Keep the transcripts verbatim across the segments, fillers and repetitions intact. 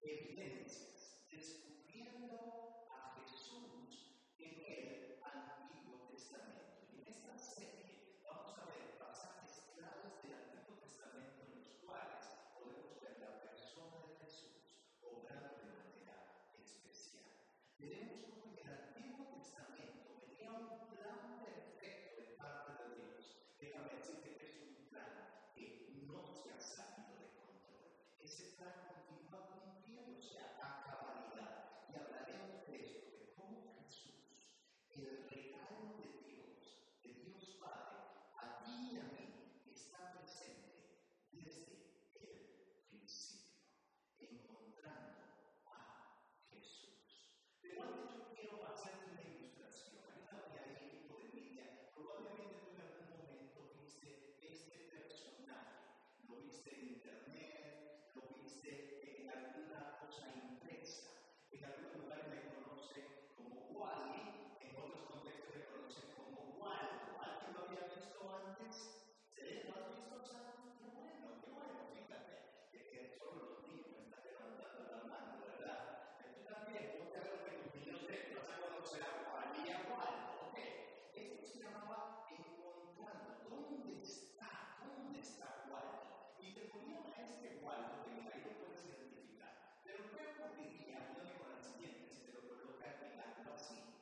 evidencias, descubriendo a Jesús en el Antiguo Testamento. Y en esta serie vamos a ver pasajes claves del Antiguo Testamento en los cuales podemos ver la persona de Jesús obrando de manera especial. Veremos cómo en el Antiguo Testamento venía un plan perfecto de parte de Dios. Déjame decirte que es un plan que no se ha salido de control. Ese plan continúa cumpliéndose a cabalidad. Y hablaremos de esto, de cómo Jesús, el regalo de Dios, de Dios Padre, a ti y a mí, está presente desde el principio, encontrando a Jesús. Pero antes yo quiero hacerte una ilustración. Ayúdame ahí, equipo de media. Probablemente tú en algún momento viste este personaje. Lo viste en internet, lo viste en alguna cosa impresa. En algún lugar me conocen como Wally, en otros contextos me conocen como Waldo. ¿Alguien lo había visto antes? ¿Sí? ¿Lo has visto antes? Qué bueno, qué bueno, fíjate. Es que solo los niños me están levantando la mano, ¿verdad? Tú también, ponte a ver que tus niños te vas a conocer a Wally y a Waldo, ¿ok? Esto se llamaba encontrando. ¿Dónde está? ¿Dónde está Waldo? Y te ponían a este Waldo que ahí lo puedes identificar. Pero ¿qué ocurriría? Ayúdame con la siguiente, si te lo coloca en algo así.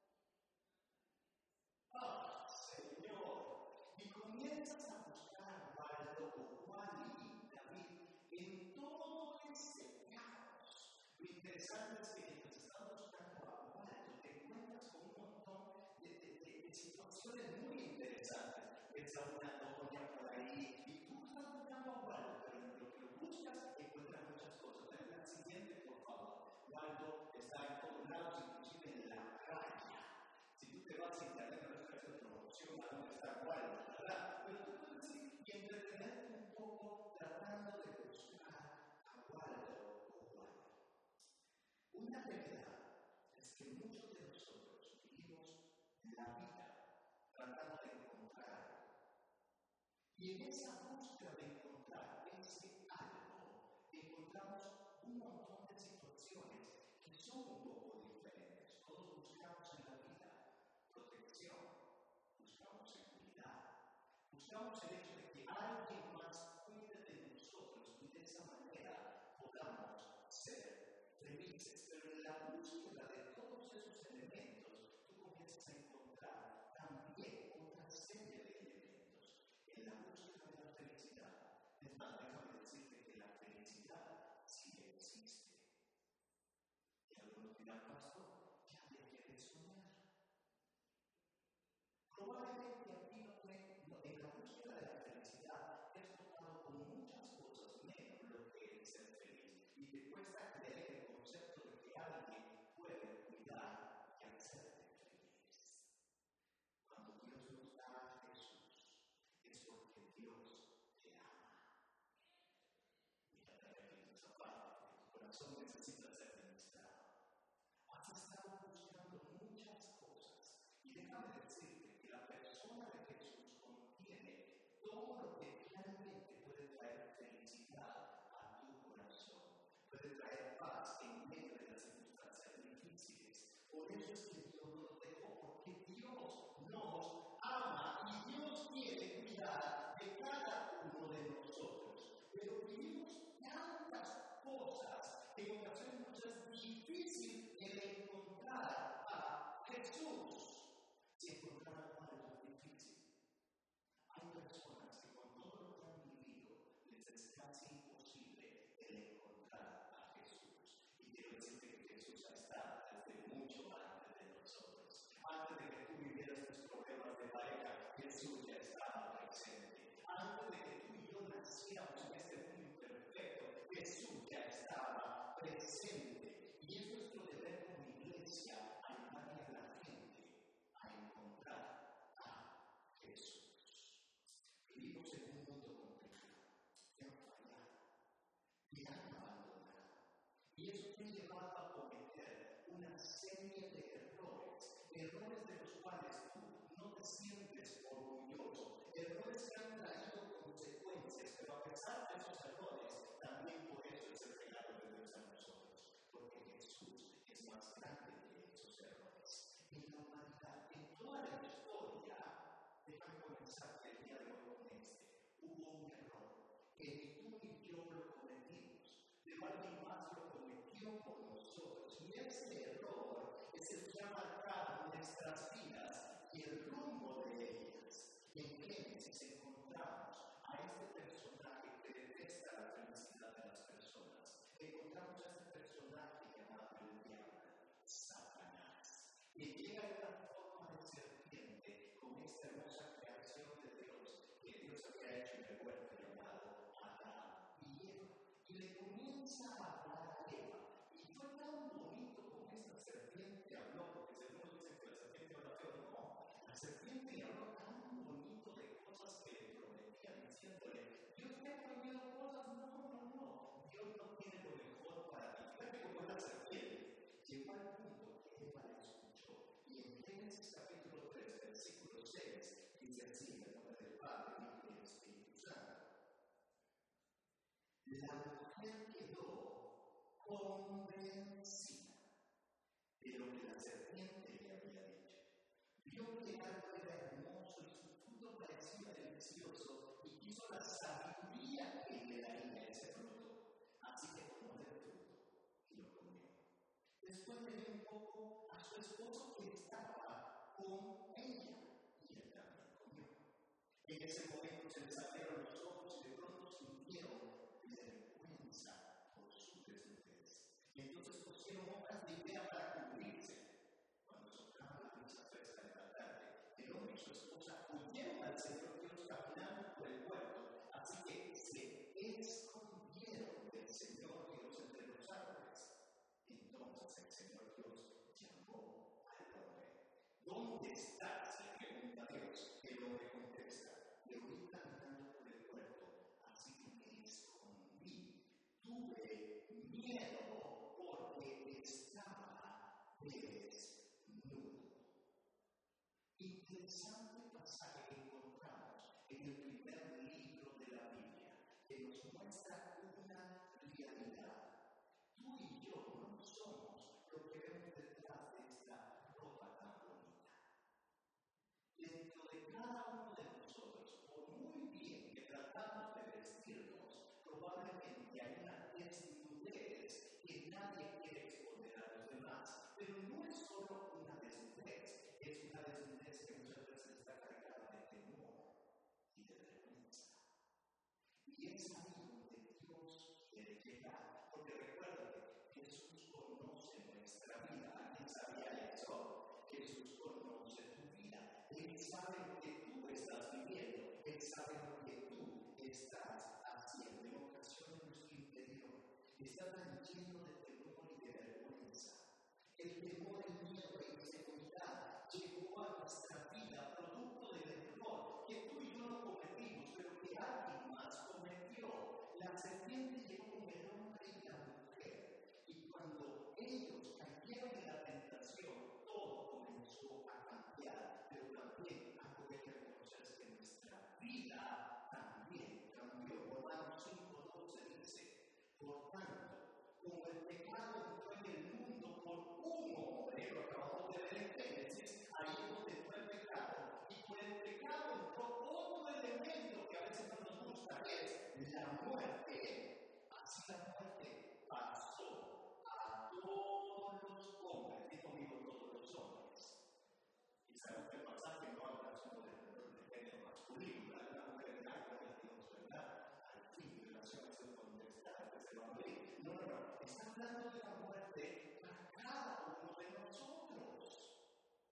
¡Ah, Señor! Y comienzas a buscar a Waldo o Wally y David en todo ese caos. Lo interesante es que mientras estás buscando a Waldo, te encuentras con un montón de, de, de, de situaciones muy interesantes. Ves a una doña por ahí y tú estás buscando a Waldo, pero en lo que lo buscas encuentras muchas cosas. Dale la siguiente, por favor. Waldo está en todos lados, inclusive en la raya. Si tú te vas a internet, no es una promoción a dónde está Waldo, ¿verdad? Pero tú puedes ir y entretenerte un poco tratando de buscar a Waldo o Waldo. Una realidad es que muchos de nosotros vivimos la vida tratando de encontrar algo. Y en esa búsqueda de encontrar ese algo, encontramos un montón de situaciones que son un poco diferentes. Todos buscamos en la vida protección, buscamos seguridad, buscamos el hecho de que alguien más cuide de nosotros y de esa manera podamos ser felices. Pero en la búsqueda de todos esos elementos, tú comienzas a encontrar también otra serie de elementos. En la búsqueda de la felicidad, es más, déjame decirte que la felicidad sí existe. Y algunos dirán, pastor, ya dejé de soñar. Probablemente a ti no te, no, en la búsqueda de la felicidad te has topado con muchas cosas menos lo que es ser feliz. Y te cuesta creer el concepto de que alguien puede cuidar y hacerte feliz. Cuando Dios nos da a Jesús, es porque Dios te ama. Mira, repito esa parte, tu corazón necesita ser ministrado. Has estado buscando muchas cosas. Y déjame decirte que la persona de Jesús contiene todo lo que realmente puede traer felicidad a tu corazón. Puede traer paz en medio de las circunstancias difíciles. Por eso es que Dios nos dejó, porque Dios nos ama y Dios quiere cuidar de cada uno de nosotros. Pero vivimos tantas cosas que en ocasiones nos es difícil el encontrar a Jesús. Si encontrar a Waldo es difícil. Hay personas que con todo lo que han vivido les es casi imposible el encontrar a Jesús. Y quiero decirte que Jesús ha estado desde mucho antes de nosotros. Antes de que tú vivieras tus problemas de pareja, Jesús ya estaba presente. Antes de que tú y yo naciéramos en este mundo imperfecto, Jesús ya estaba presente. Y es nuestro deber como iglesia ayudarle a la gente a encontrar a Jesús. Vivimos en un mundo complicado, te han fallado, te han abandonado. Y eso te ha llevado a cometer una serie de errores, errores de los cuales tú no te sientes orgulloso, errores que han traído consecuencias, pero a pesar de esos errores, también por eso es el regalo de Dios a nosotros. nuestras vidas y el rumbo de ellas. En Génesis encontramos a este personaje que detesta la felicidad de las personas. Encontramos a este personaje llamado el diablo, Satanás, que llega en la forma de serpiente con esta hermosa creación de Dios, que Dios había hecho en el huerto llamado Adán y Eva, y le comienza a hablar a Eva. Y fue tan bonito con esta serpiente habló, porque según dicen que la serpiente habla feo, no, la serpiente le habló tan bonito de cosas que le prometía, diciéndole, Dios te ha prohibido cosas, no, no, no, Dios no tiene lo mejor para ti. Fíjate cómo es la serpiente. Llegó al punto que Eva le escuchó, y en Génesis capítulo tres, versículo seis, dice así, en el nombre del Padre, Hijo y del Espíritu Santo. La mujer quedó convencida de lo que la serpiente le había dicho. Vio que el árbol era hermoso y su fruto parecía delicioso y quiso la sabiduría que le daría ese fruto. Así que tomó del fruto y lo comió. Después le dio un poco a su esposo que estaba con ella y él también comió. En ese momento se les abrieron los ojos y de pronto sintieron vergüenza por su desnudez. Y entonces pusieron hojas de higuera para cubrirse. Cuando soplaba la brisa fresca de la tarde, el hombre y su esposa huyeron al Señor Dios caminando por el huerto, así que se escondieron del Señor Dios entre los árboles. Entonces el Señor Dios llamó al hombre. ¿Dónde estás?, le pregunta Dios. El hombre contesta, le oí caminando por el huerto, así que me escondí. Tuve miedo porque estaba desnudo. Interesante pasaje que encontramos en el primer libro de la Biblia, que nos muestra una realidad. Tú y yo no somos lo que vemos detrás de esta ropa tan bonita. Dentro de cada uno de nosotros, por muy bien que tratamos de vestirnos, probablemente hay una desnudez que nadie quiere exponer a los demás. Pero no es solo una desnudez, es una desnudez que muchas veces está cargada de temor y de vergüenza. Y es ahí donde Dios quiere llegar, porque recuerda que Jesús conoce nuestra vida. ¿Alguien sabía eso? Jesús conoce tu vida. Él sabe lo que tú estás viviendo. Él sabe lo que tú estás haciendo. En ocasiones nuestro interior está tan lleno de temor y de vergüenza. El temor, el miedo, la inseguridad llegó a nuestra vida producto del error que tú y yo no cometimos, pero que alguien más cometió. La serpiente llegó con el hombre y la mujer, y cuando ellos cayeron en la tentación, todo comenzó a cambiar, pero también algo que hay que reconocer es que nuestra vida también cambió. Romanos cinco doce dice, por tanto, como el pecado entró en el mundo por un hombre, lo acabamos de ver en Génesis, ahí es donde entró el pecado, y por el pecado entró otro elemento que a veces no nos gusta, que es la muerte. Así la muerte pasó a todos los hombres, dijo conmigo todos los hombres. Y sabemos que el pasaje no habla solo del género masculino, la mujer en algo de Dios, ¿verdad? Al fin, relaciones contextuales de ese hombre. No, no, no. Está hablando de la muerte para cada uno de nosotros.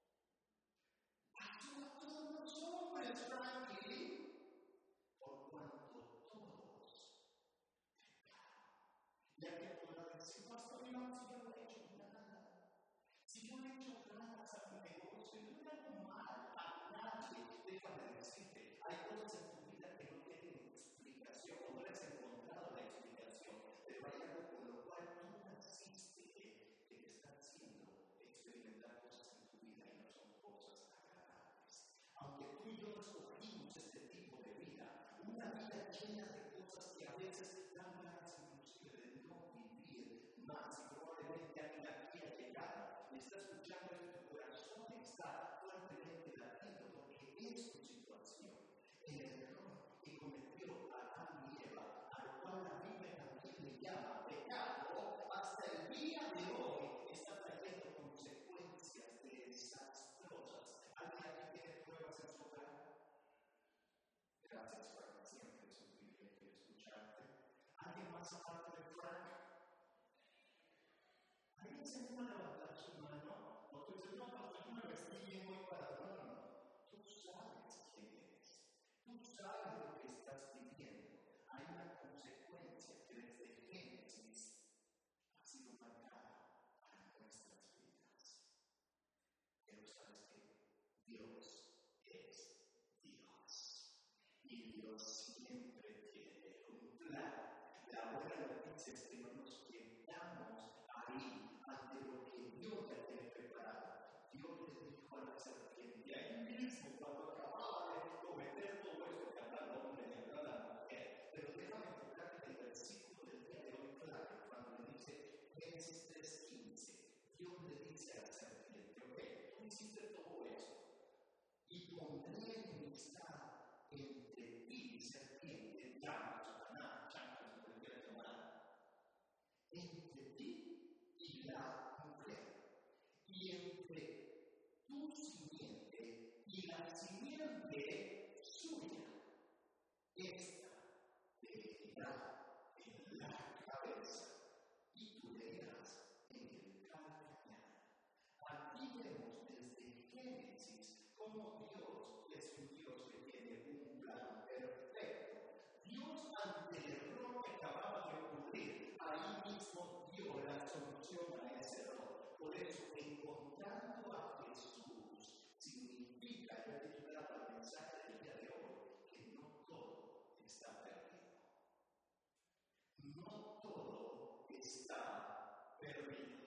A todos los hombres, Frankie. Por cuanto todos pecaron. Ya que podrá decir, pastor, no, si yo no he hecho nada. Si yo no he hecho nada a mi negocio, yo no hago mal a nadie. Déjame decirte, hay cosas en tu vida que no tienen explicación, o no les he encontrado la explicación, pero hay algo con lo cual tú naciste que te está haciendo experimentar cosas en tu vida y no son cosas agradables. Aunque tú y yo no escogimos este tipo de vida, una vida llena de cosas que a veces dan ganas inclusive de no vivir más, y probablemente alguien aquí ha llegado y está escuchando esto, tu corazón está fuertemente latiendo porque es tu situación. El error que cometió Adán y Eva, a lo cual la Biblia también le llama pecado, hasta el día de hoy está trayendo consecuencias desastrosas formas parte de Frank? ¿Alguien se anima a levantar su mano? O tú dices, no, pastor, yo me vestí bien hoy para... No, no, no. Tú sabes quién eres. Tú sabes lo que estás viviendo. Hay una consecuencia que desde Génesis ha sido marcada para nuestras vidas. Pero sabes que Dios es Dios. Y Dios siempre tiene un plan. La buena noticia es que no nos quedamos ahí ante lo que Dios ya tiene preparado. Dios le dijo a la serpiente ahí mismo cuando acababa de cometer todo esto que habla el hombre y habla la mujer. Pero déjame enfocar en el versículo del día de hoy claro, cuando le dice Génesis tres quince. Dios le dice a la serpiente, ok, tú hiciste todo esto y pondré enemistad entre ti, serpiente, llama, Satanás, chanca, se puede llamar, entre ti y la mujer, y entre tu simiente y la simiente suya. Esta te herirá en la cabeza y tú le irás en el calcañar. Aquí vemos desde Génesis cómo Dios es un Dios que tiene un plan perfecto. Dios, ante el error que acababa de ocurrir, ahí mismo dio la solución a ese error. Por eso, encontrando a Jesús significa, yo he titulado el mensaje del día de hoy, que no todo está perdido. No todo está perdido.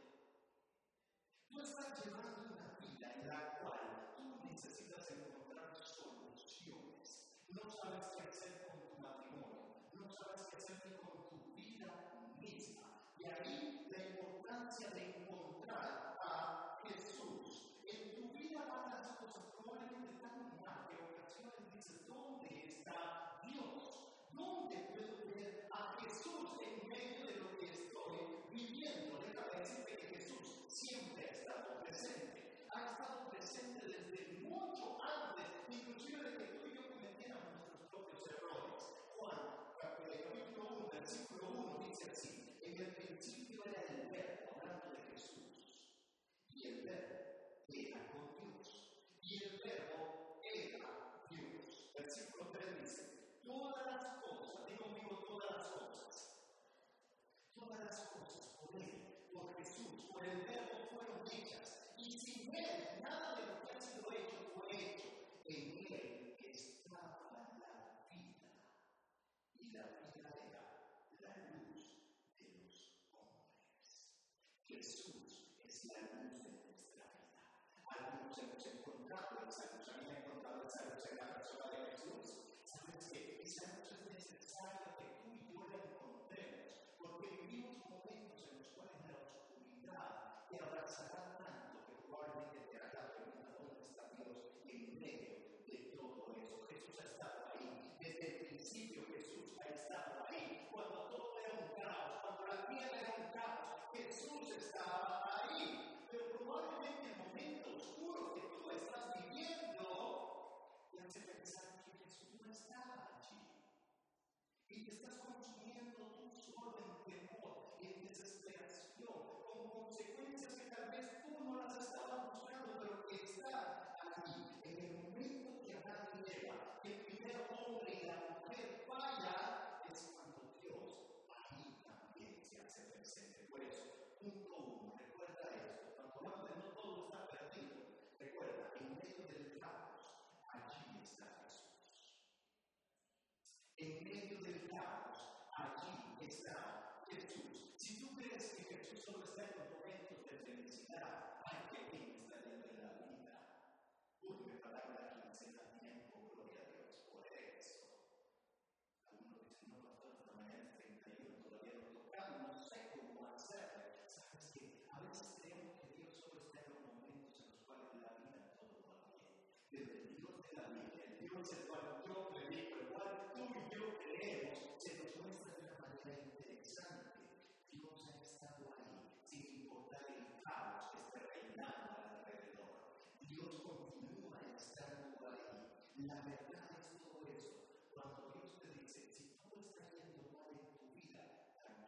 Tú estás llevando una vida en la cual tú necesitas encontrar soluciones. No sabes qué hacer con tu matrimonio, no sabes qué hacer con tu vida misma. Y ahí la importancia de encontrar a Jesús. En tu vida van las cosas probablemente tan mal que en ocasiones dices, ¿dónde está Dios? ¿Dónde puedo ver a Jesús en medio de lo que estoy viviendo? Déjame decirte que Jesús siempre ha estado presente. Ha estado presente desde mucho antes, inclusive de que tú y yo cometiéramos nuestros propios errores. Juan, capítulo uno, versículo uno, dice así: en el principio era el Verbo, hablando de Jesús, y el Verbo era con Dios, y el Verbo era Dios. Versículo tres dice: todas las cosas, digo conmigo, todas las cosas, todas las cosas por Él, por Jesús, por el Verbo fueron hechas, y sin Él nada de lo que ha sido hecho fue hecho. En Él estaba la vida, y la vida era la luz de los hombres. Jesús es la luz de nuestra vida. Algunos hemos encontrado esa luz, habían encontrado esa luz en la persona de Jesús. ¿Sabes qué? Esa luz es necesaria que tú y yo la encontremos, porque vivimos momentos en los cuales la oscuridad te abrazará tanto que probablemente te hará preguntar dónde está Dios en medio de todo eso. Jesús ha estado ahí. Desde el principio Jesús ha estado ahí. Cuando todo era un caos, cuando la tierra era un caos, Jesús estaba ahí. Pero probablemente el momento oscuro que tú estás viviendo te hace pensar que Jesús no estaba allí. Y te estás consumiendo tú solo en temor, en desesperación, con consecuencias que tal vez tú no las estabas buscando, pero que están allí. En el momento que Adán y Eva, que el primer hombre y la mujer falla, es cuando Dios ahí también se hace presente. Por eso, punto uno, recuerda esto, cuando hablamos de no todo está perdido, recuerda, en medio del caos, allí está Jesús. En medio del caos, allí está Jesús. Si tú crees que Jesús solo está en los momentos de felicidad, ay, qué bien está yendo en la vida. Urge pagar la quincena a tiempo, gloria a Dios por eso. Algunos dicen, no, pastor, esta mañana es treinta y uno, todavía no tocamos, no sé cómo hacer. ¿Sabes qué? A veces creemos que Dios solo está en los momentos en los cuales en la vida todo va bien. Pero el Dios de la Biblia, el Dios del cual yo predico, el cual tú y yo creemos, se nos muestra de una manera interesante. Dios ha estado ahí, sin importar el caos que esté reinando alrededor. Dios continúa estando ahí. La verdad es todo eso. Cuando Dios te dice, si todo está yendo mal en tu vida,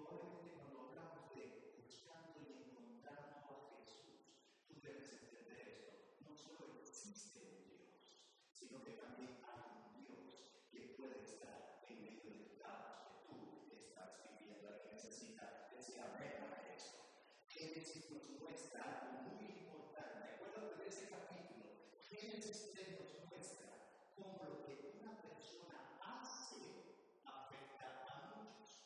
Probablemente cuando hablamos de buscando y encontrando a Jesús, tú debes entender esto. No solo existe un Dios, sino que también hay un Dios que puede estar en medio del caos que tú estás viviendo. Alguien necesita decir amén a esto. Génesis nos muestra algo muy importante. Acuérdate de ese capítulo. Génesis tres nos muestra cómo lo que una persona hace afecta a muchos.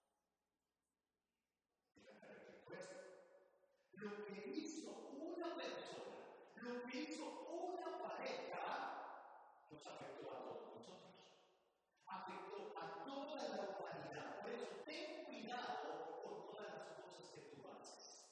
Déjame repetir esto. Lo que hizo una persona, lo que hizo una pareja, nos afectó a todos nosotros. Afectó a toda la humanidad. Por eso ten cuidado con todas las cosas que tú haces.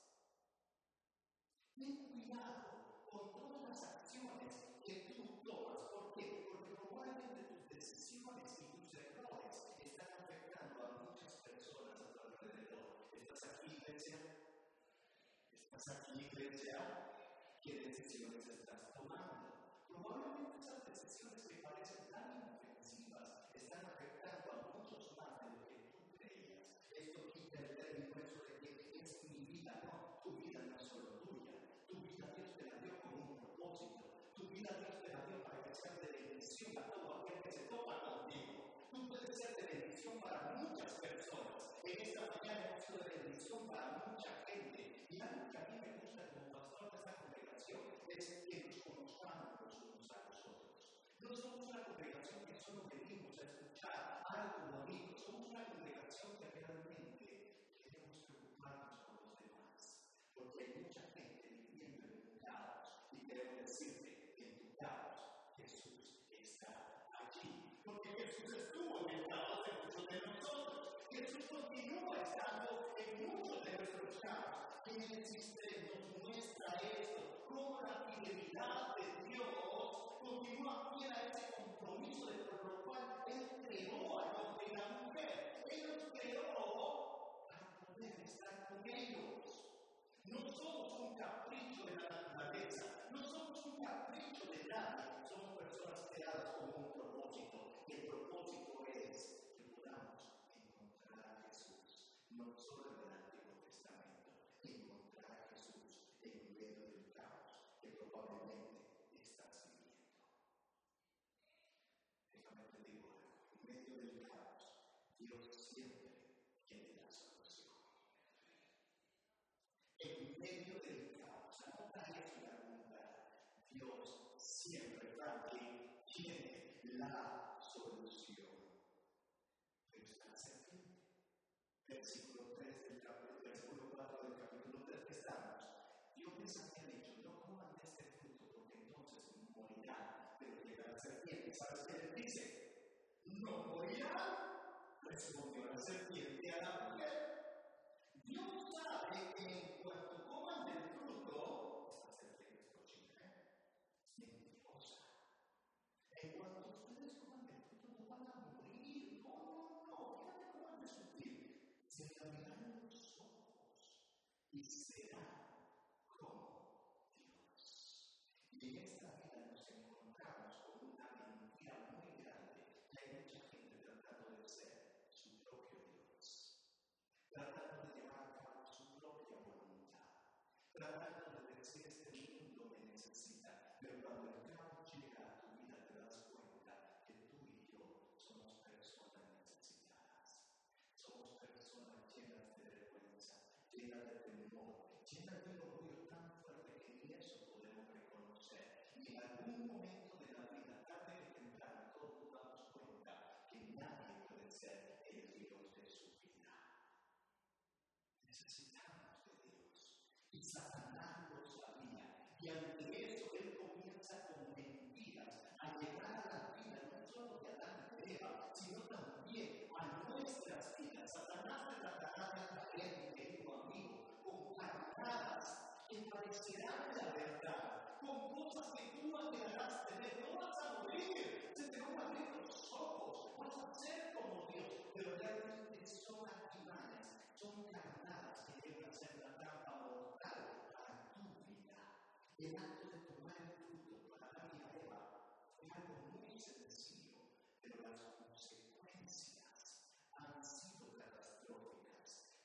Ten cuidado con todas las acciones que tú tomas. ¿Por qué? Porque probablemente tus decisiones y tus errores están afectando a muchas personas a tu alrededor. ¿Estás aquí, iglesia? ¿Estás aquí, iglesia? ¿Qué decisiones estás tomando? Probablemente esas decisiones que parecen tan inofensivas están afectando a muchos más de lo que tú creías. Esto quita el término eso de que es mi vida. No, tu vida no es solo tuya. Tu vida Dios te la dio con un propósito. Tu vida Dios te la dio para que sea de bendición a todo aquel que se topa contigo. Tú puedes ser de bendición para muchas personas. En esta mañana hemos sido de bendición para mucha gente. Y algo que a mí me gusta como pastor de esta congregación es que nos conozcamos los unos a los otros. No somos una congregación que solo venimos a escuchar algo bonito. Somos una congregación que realmente queremos preocuparnos por los demás. Porque hay mucha gente viviendo en un caos. Y queremos decirte que en tu caos Jesús está allí. Porque Jesús estuvo en el caos de muchos de nosotros. Jesús continúa estando en muchos de nuestros caos. Génesis tres nos muestra esto, cómo la fidelidad de Dios continúa fiel a ese compromiso de por lo cual Él creó al hombre y la mujer. Él los creó para poder estar con ellos. No somos un capricho de la naturaleza, no somos un capricho de nadie, somos personas creadas con un propósito. Y el propósito es que podamos encontrar a Jesús, no solo en el Antiguo Testamento, encontrar a Jesús en medio del caos que probablemente estás viviendo. Déjame te digo algo, en medio del caos, Dios siempre tiene la solución. En medio del caos, anota eso en algún lugar, Dios siempre también tiene la solución. Pero está la serpiente. Versículo tres del capítulo, versículo cuatro del capítulo tres que estamos. Dios les había dicho, no coman de este fruto porque entonces morirán. Pero llega la serpiente, ¿sabes qué les dice? No morirán. Respondió la serpiente a la mujer. Dios sabe que en cuanto coman del fruto, esta serpiente es cochina, es mentirosa. En cuanto ustedes coman del fruto, no van a morir. No, no, no. Fíjate cómo han de sufrir. Se le abrirán los ojos y serán como Dios. Y en esta vida nos encontramos con una mentira muy grande. Y hay mucha gente tratando de ser su propio Dios. Tratando de llevar a cabo su propia voluntad, tratando de decir este mundo me necesita, pero cuando el caos llega a tu vida te das cuenta que tú y yo somos personas necesitadas, somos personas llenas de vergüenza, llenas de temor, llenas de un orgullo tan fuerte que ni eso podemos reconocer. Y en algún momento de la vida, tarde que temprano, todos nos damos cuenta que nadie puede ser el Dios de su vida. Necesitamos de Dios. Y Satanás lo sabía. Y ante eso, él comienza con mentiras a llegar a la vida no solo de Adán y de Eva, sino también a nuestras vidas. Satanás te tratará de atraer, mi querido amigo, con carnadas que parecerán la verdad, con cosas que tú anhelarás tener. No vas a morir, se te van a abrir los ojos, vas a ser como Dios, pero realmente son activadas, son carnadas que llegan a ser la trampa mortal para tu vida. El acto de tomar el fruto para Adán y Eva fue algo muy sencillo, pero las consecuencias han sido catastróficas.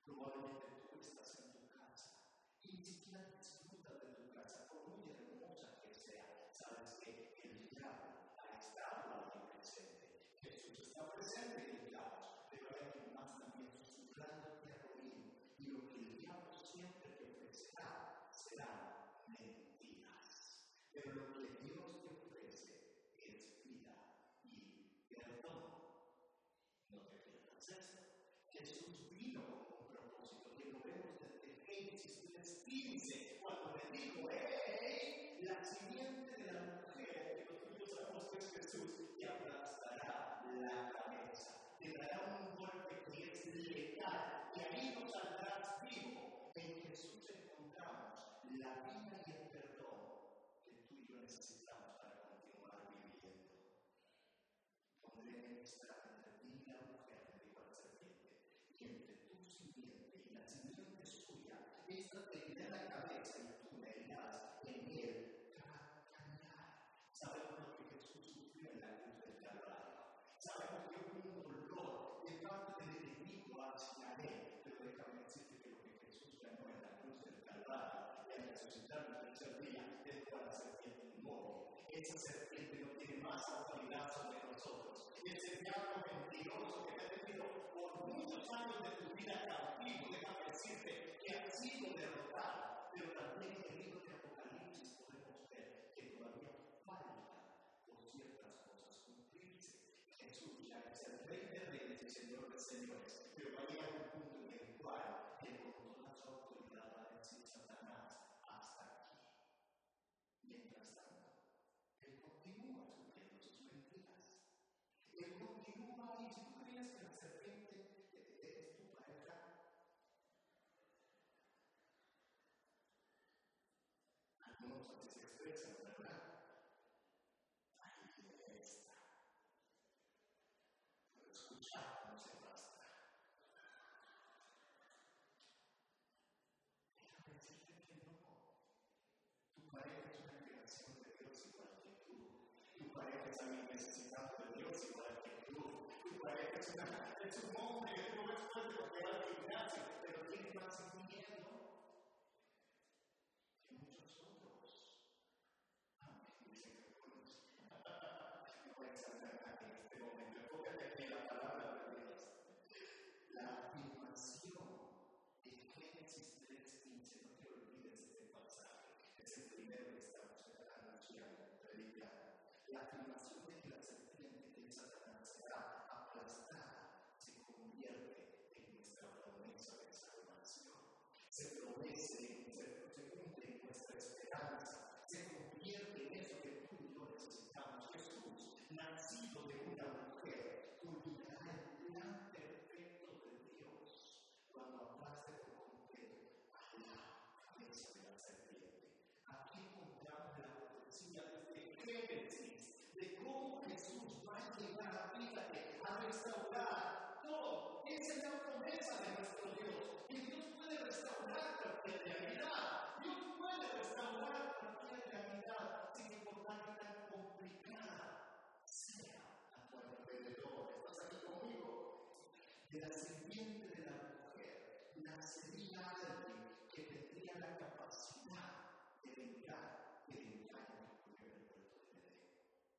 Probablemente tú estás en tu casa y ni siquiera disfrutas de tu casa, por muy hermosa que sea. Sabes que el diablo ha estado allí presente. Jesús está presente en el caos, pero hay alguien más también susurrándote al oído. Y lo que el diablo siempre te ofrecerá serán mentiras. Pero lo que Dios te ofrece es vida y perdón. No te pierdas esto. Jesús vino con un propósito que lo vemos desde Génesis tres quince, cuando le dijo: ¡Hey! La simiente de la mujer, que nosotros sabemos que es Jesús, te aplastará la cabeza, te dará un golpe que es letal, y ahí no saldrás vivo. En Jesús encontramos la vida y el perdón que tú y yo necesitamos para continuar viviendo. Pondré enemistad entre ti y la mujer, le dijo a la serpiente, y entre tu simiente y la simiente suya, esta te herirá la cabeza y tú me herirás en el calcañar. Sabemos lo que Jesús sufrió en la cruz del Calvario. Sabemos que hubo un dolor de parte del enemigo hacia él, pero déjame decirte que lo que Jesús ganó en la cruz del Calvario y al resucitar el tercer día dejó a la serpiente inmóvil. Esa serpiente no tiene más autoridad sobre nosotros. Ese diablo mentiroso que te ha tenido por muchos años de tu vida cautivo, déjame decirte que ha sido derrotado. Pero también en el libro de Apocalipsis podemos ver que todavía falta por ciertas cosas cumplirse. Jesús ya es el Rey de Reyes y Señor de Señores, pero va a llegar un punto en el cual Él con toda su autoridad va a decir: Satanás, hasta aquí. Mientras tanto, Él continúa cumpliendo sus mentiras. Él continúa, y si tú crees que la serpiente es tu pareja, algunos así se expresan, ¿verdad? Ahí está. Pero escuchar no se basta. Déjame decirte que no. Tu pareja es una creación de Dios igual que tú. Tu pareja es alguien necesitado de Dios igual que tú. Tu pareja es, una, es un hombre que tú no ves fuerte porque va al gimnasio, pero tiene más miedo que muchos otros. Aunque dicen que algunos no voy a exagerar en este momento. Enfócate aquí en la palabra de Dios. La afirmación de Génesis tres quince, no te olvides de este pasaje. Es el primero que estamos anunciando, predicando. La afirmación de que la serpiente, que es Satanás, será aplastada, se convierte en nuestra promesa de salvación. Se promete, se, se cumple en nuestra esperanza. Se convierte en eso que tú y yo necesitamos. Jesús, nacido de una mujer, culminará el plan perfecto de Dios cuando aplaste por completo a la cabeza de la serpiente. Aquí encontramos la profecía desde Génesis de cómo Jesús va a llegar a fíjate, a restaurar todo. Esa es la promesa de nuestro Dios. Que Dios puede restaurar cualquier realidad. Dios puede restaurar cualquier realidad sin importar qué tan complicada sea a tu alrededor. ¿Estás aquí conmigo? De la simiente de la mujer nacería alguien que tendría la capacidad de vengar el engaño que ocurrió en el huerto de Edén.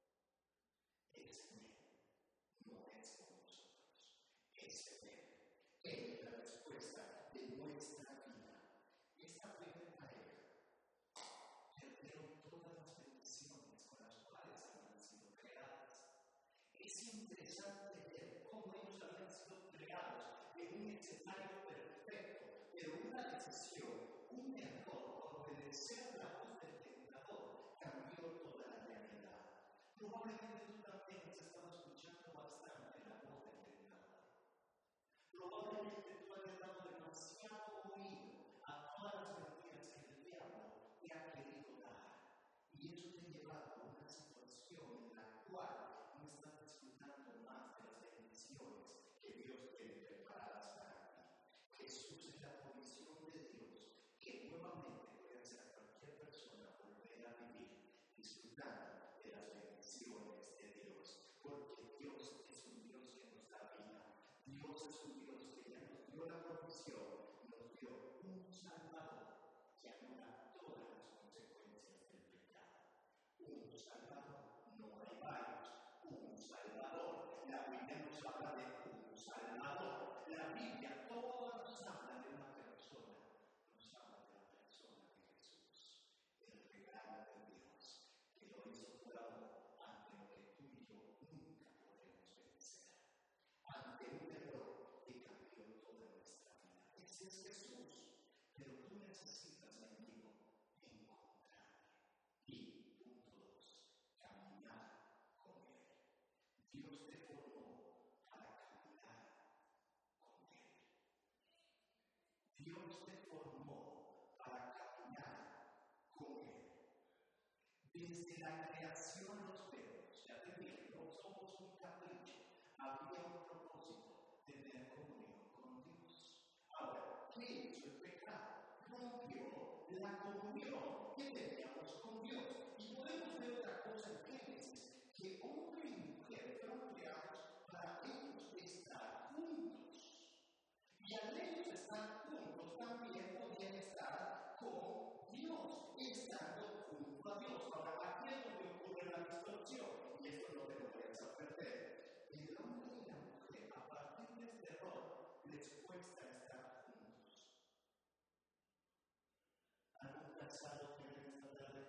Es en Él, no es con nosotros. Es en Él. Él es la respuesta de nuestra vida. Esta primera pareja perdieron todas las bendiciones con las cuales habían sido creadas. Es interesante ver cómo ellos habían sido creados en un escenario perfecto, pero una decisión, un error por obedecer la voz del tentador cambió toda la realidad. Probablemente tú también has estado escuchando bastante la voz del tentador. Probablemente tú has dado demasiado oído a todas las mentiras que el diablo te ha querido dar. Y eso te ha llevado a una situación en la cual no estás disfrutando más de las bendiciones que Dios tiene preparadas para ti. Jesús es la provisión de Dios que nuevamente puede hacer a cualquier persona volver a vivir disfrutando de las bendiciones de Dios. Porque Dios es un Dios que nos da vida. Dios es un Dios que ya nos dio la provisión provisión, nos dio un Salvador que anula todas las consecuencias del pecado. Un Salvador, no hay varios, un Salvador. La Biblia nos habla de un Salvador. La Biblia toda nos habla de una persona, nos habla de la persona de Jesús, el regalo de Dios, que lo hizo por amor ante lo que tú y yo nunca podremos vencer, ante un error que cambió toda nuestra vida. Ese es Jesús, pero tú necesitas, mi amigo, encontrarle. Y, punto dos, caminar con Él. Dios te formó para caminar con Él. Dios te formó para caminar con Él. Desde la creación los vemos, ya te dije, no somos un capricho, había un propósito, tener comunión con Dios. Ahora, ¿qué hizo el pecado? Rompió la comunión que teníamos con Dios. Y podemos ver otra cosa en Génesis, que hombre y mujer fueron creados para ellos estar juntos. Y al ellos estar juntos también podían estar con Dios, estando junto a Dios. Ahora, aquí es donde ocurre la distorsión, y esto no te lo vayas a perder. El hombre y la mujer, a partir de este error, les cuesta estar juntos. ¿Algún casado que ven esta tarde?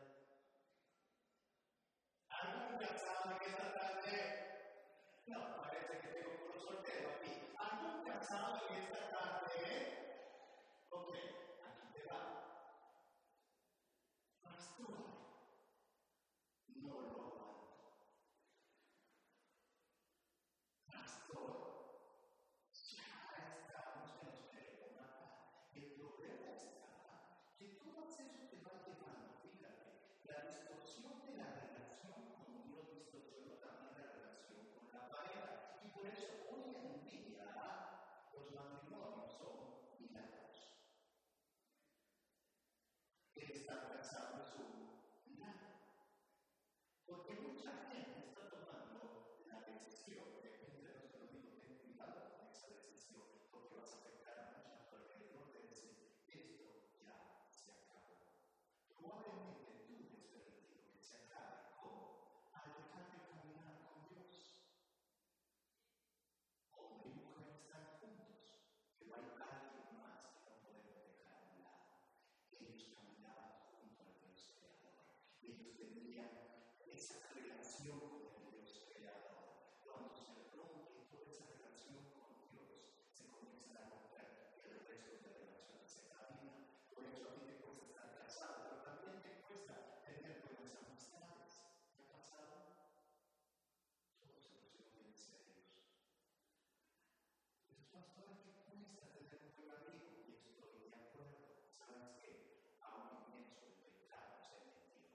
¿Algún casado en esta tarde? No, parece que tengo puro soltero aquí. ¿Algún casado en esta tarde? Ok, aquí te va. Pastor, no lo aguanto. Pastor, ya estamos que nos queremos matar. El problema está que todo eso te va llevando, fíjate, la distorsión de la relación con Dios distorsionó también la relación con la pareja. Y por eso hoy en día los matrimonios son milagros. El estar casado es un milagro. Porque mucha gente está tomando la decisión, de gente de los que lo digo, ten cuidado con esa decisión, porque vas a afectar a mucha gente alrededor de decir, esto ya se acabó. Probablemente tú has permitido que se acabe. ¿Cómo? Al dejar de caminar con Dios. Hombre y mujer están juntos, pero hay alguien más que no podemos dejar a un lado. Ellos caminaban junto al Dios creador. Ellos tenían esa relación con el Dios creador. Cuando se rompe toda esa relación con Dios, se comienza a romper el resto de relaciones en la vida. Por eso a ti te cuesta estar casado, pero también te cuesta tener buenas amistades. ¿Qué ha pasado? Todos se pusieron bien serios. Entonces, pastor, ¿qué cuesta tener un buen amigo? Y estoy de acuerdo. ¿Sabes qué? Aún inmenso el pecado se metió.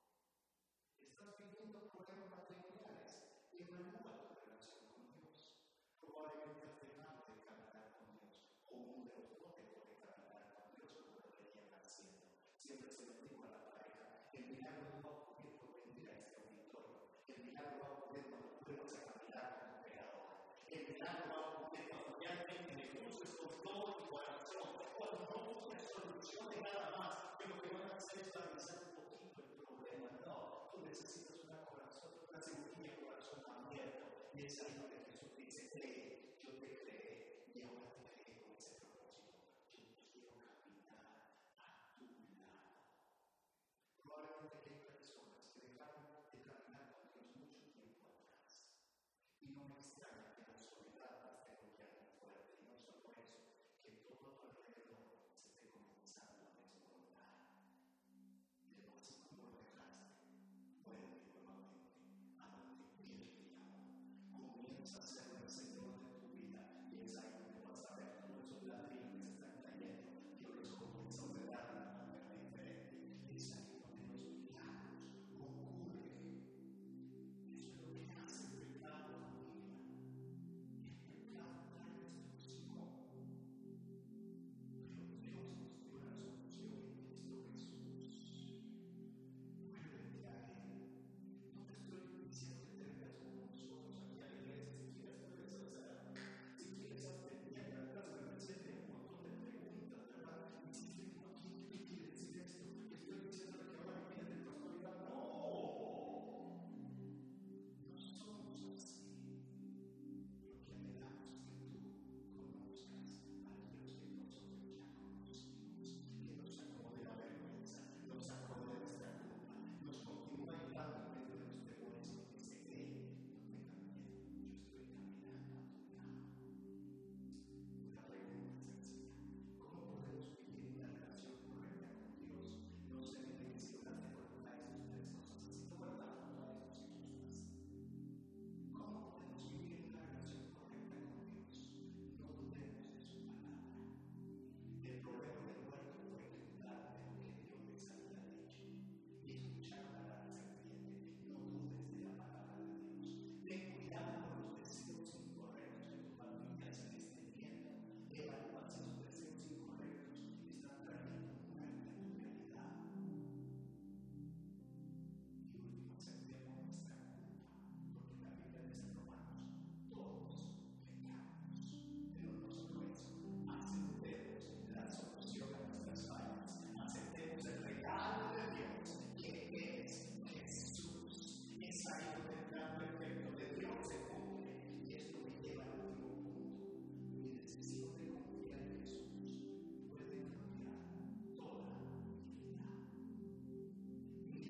Estás viviendo problemas matrimoniales. Evalúa tu relación con Dios. Probablemente has dejado de caminar con Dios. O uno de los dos dejó de caminar con Dios como lo venían haciendo. Siempre se lo digo a la pareja. El milagro no va a ocurrir por venir a este auditorio. El milagro va a ocurrir cuando vuelvas a caminar con tu creador. El milagro va a ocurrir cuando realmente Jesús con todo tu corazón. Cuando no busques solución de nada más, que lo que van a hacer es stabilizar un poquito el problema. No, tú necesitas una corazón, una sencilla corazón abierto. Y es ahí donde Jesús dice, cree, yo te creé y ahora te creé con ese propósito. Yo quiero caminar a tu lado. Probablemente que hay personas que dejaron de caminar con Dios mucho tiempo atrás. Y no me extraña que la soledad las tenga ya muy fuerte. Y no solo eso, que todo a tu alrededor se esté comenzando a desmoronar. Pero así como lo dejaste, vuelve nuevamente a donde Él te llamó. Comienza a ser el Señor de tu vida. Y es ahí donde vas a ver todos esos ladrillos que se están cayendo. Dios los comienza a ordenar de una manera diferente. Es ahí donde los milagros ocurren. Eso es lo que hace el pecado, familia. El pecado trae destrucción. Pero Dios nos dio la solución en Cristo Jesús. Vuélvete a Él. No te estoy diciendo que te vengas con nosotros aquí a la iglesia si quieres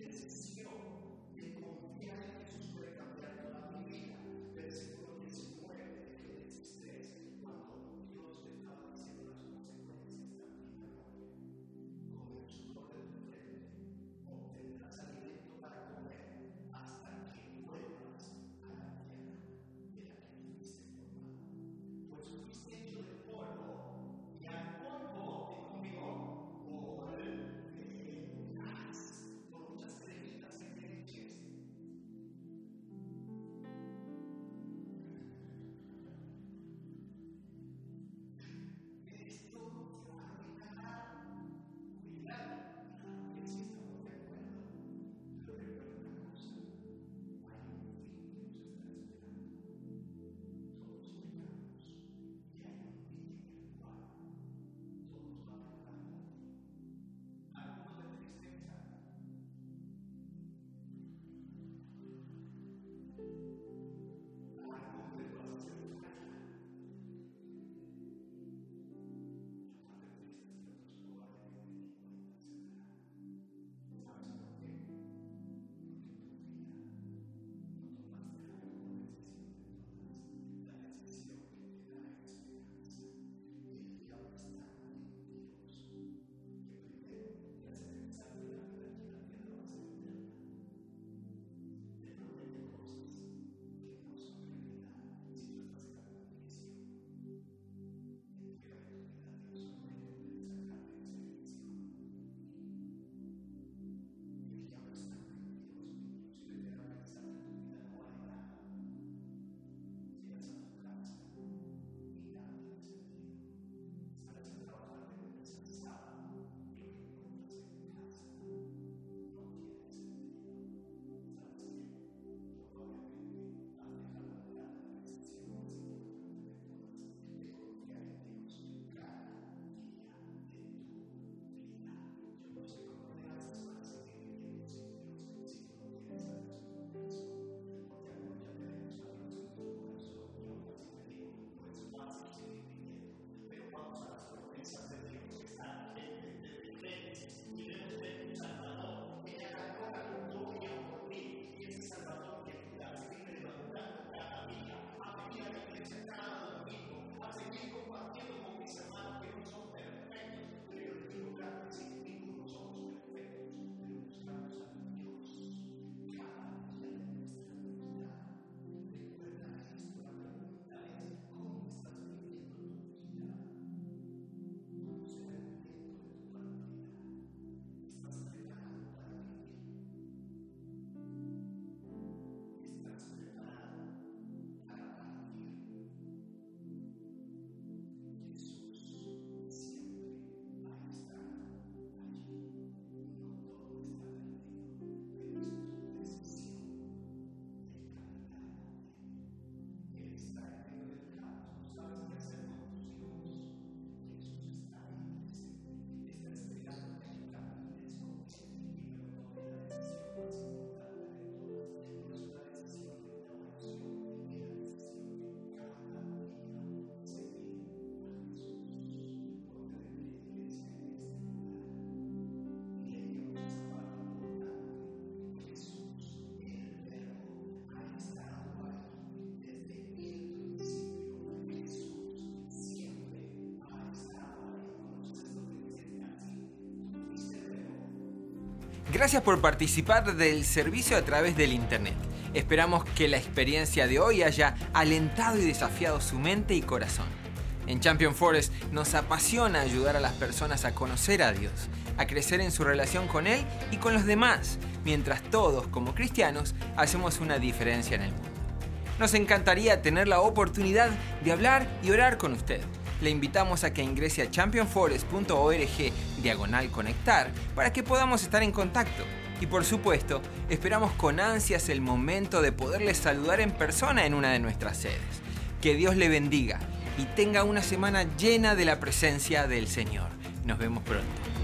Gracias por participar del servicio a través del internet. Esperamos que la experiencia de hoy haya alentado y desafiado su mente y corazón. En Champion Forest nos apasiona ayudar a las personas a conocer a Dios, a crecer en su relación con Él y con los demás, mientras todos, como cristianos, hacemos una diferencia en el mundo. Nos encantaría tener la oportunidad de hablar y orar con usted. Le invitamos a que ingrese a champion forest punto org diagonal conectar para que podamos estar en contacto. Y por supuesto, esperamos con ansias el momento de poderles saludar en persona en una de nuestras sedes. Que Dios le bendiga y tenga una semana llena de la presencia del Señor. Nos vemos pronto.